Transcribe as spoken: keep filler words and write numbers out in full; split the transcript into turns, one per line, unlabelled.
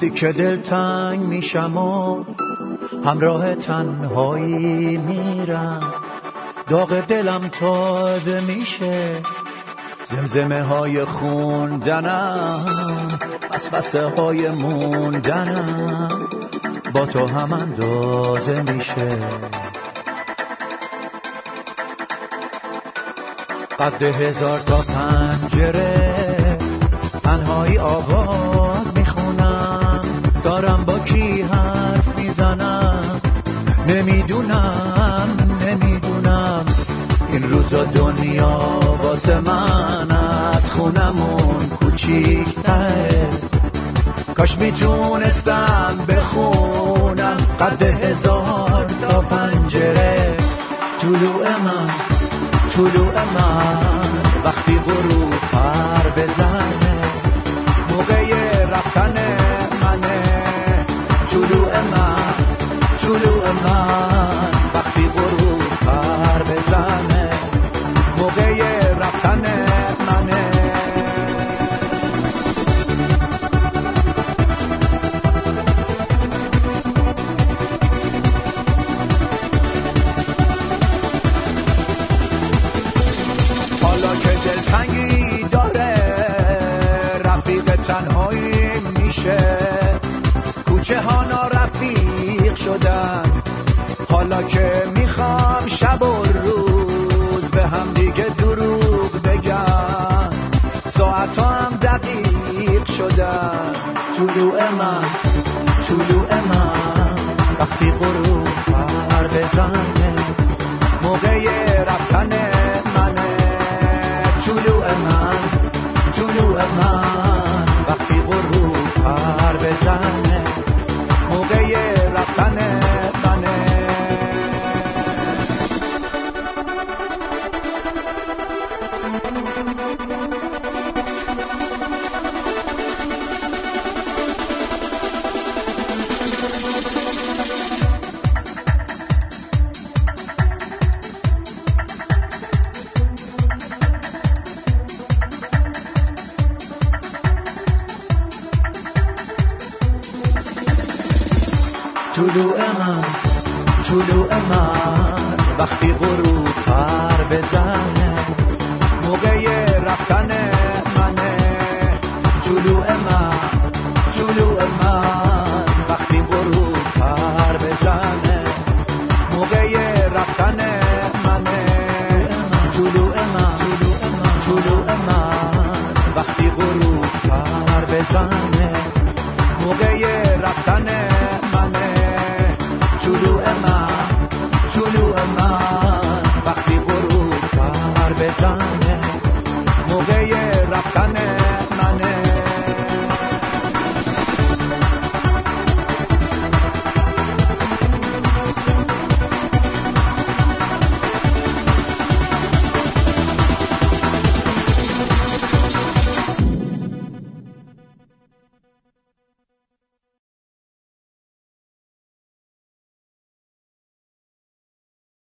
وقتی که دلتنگ میشم و همراه تنهایی میرم، داغ دلم تازه میشه، زمزمه های خوندنم، وسوسه های موندنم با تو هم اندازه میشه. قد هزار تا پنجره تنهایی آواز میخونم، دارم با کی حرف میزنم، نمیدونم نمیدونم این روزا دنیا واسه من از خونمون کوچیک‌تره. کاش میتونستم بخونم قد هزار تا پنجره. طلوع من طلوع من وقتی غروب پر بزنه، موقع رفتن منه. طلوع من طلوع من وقتی غروب پر بزنه، موقع رفتن منه. حالا که دلتنگی داره، رفیق تنهایی میشه، کوچه ها نارفیق شدن. حالا که میخوام شب و روز به هم دیگه دروغ بگم، ساعت هم دقیق شدن. طلوع من طلوع من وقتی غروب پر بزنه، موقع رفتن منه. طلوع من طلوع من وقتی غروب پر بزنه، موقع رفتن منه. طلوع من طلوع من وقتی غروب پر بزنه، موقع رفتن منه. طلوع من طلوع من وقتی غروب پر بزنه، موقع رفتن منه. طلوع من طلوع من وقتی غروب پر بزنه، موقع رفتن منه. طلوع من طلوع من وقتی غروب پر بزنه.